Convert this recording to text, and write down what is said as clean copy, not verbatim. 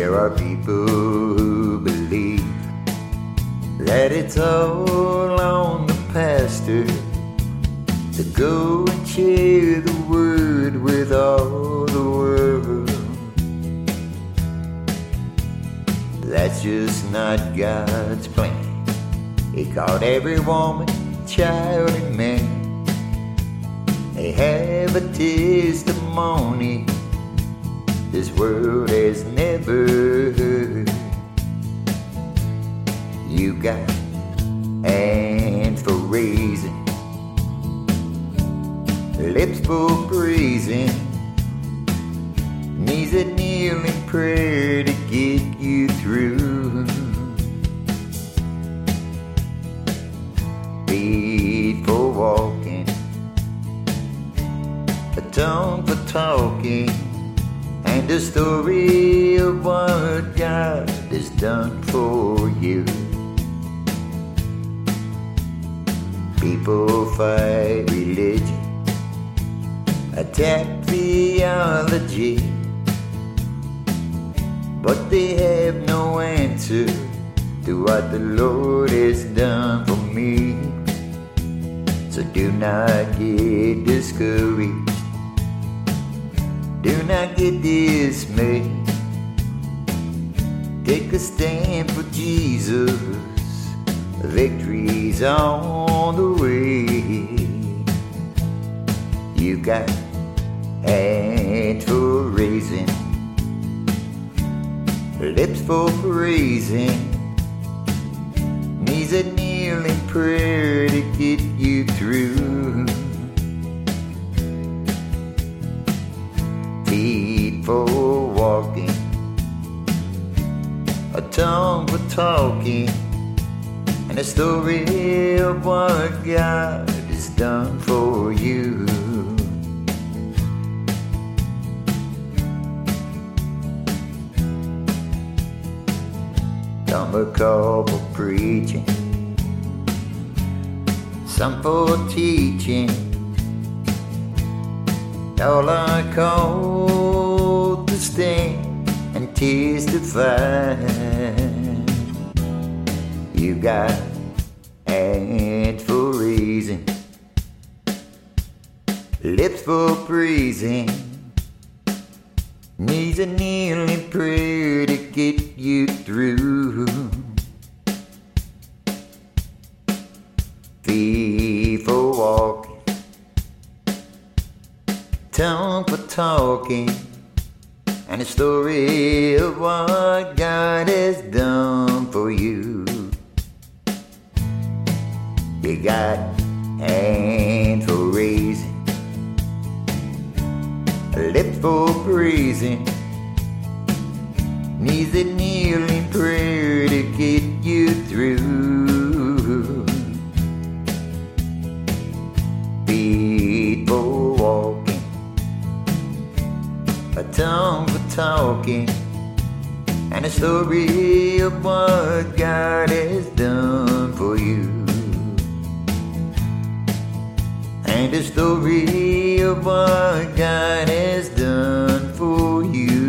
There are people who believe that it's all on the pastor to go and share the word with all the world. That's just not God's plan. He called every woman, child, and man. They have a testimony this world has never heard. You got hands for raising, lips for praising, knees that kneel in prayer to get you through, feet for walking, a tongue for talking, and a story of what God has done for you. People fight religion, attack theology, but they have no answer to what the Lord has done for me. So do not get discouraged, do not get dismayed. Take a stand for Jesus, victory's on the way. You got hands for raising, lips for praising, knees that kneel in prayer to get you through, feet for walking, a tongue for talking, and a story of what God has done for you. Some are called for preaching, some for teaching, all are called to stand and testify. You got hands for raising, lips for praising, knees that kneel in prayer to get you through, feet for walking, tongue for talking, and a story of what God has done for you. You got hands for raising, lips for praising, knees that kneel in prayer to get you through, feet for walking, a tongue for talking, and a story of what God has done for you. And a story of what God has done for you.